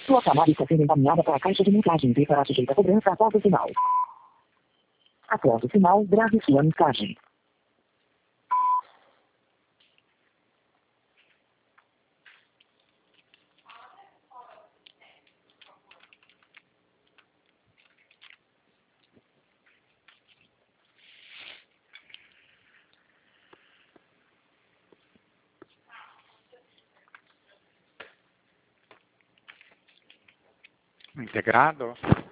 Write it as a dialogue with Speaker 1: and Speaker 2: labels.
Speaker 1: Sua chamada está sendo encaminhada para a caixa de mensagens e será sujeita a cobrança após o sinal. Após o sinal, grave sua mensagem.
Speaker 2: Integrado?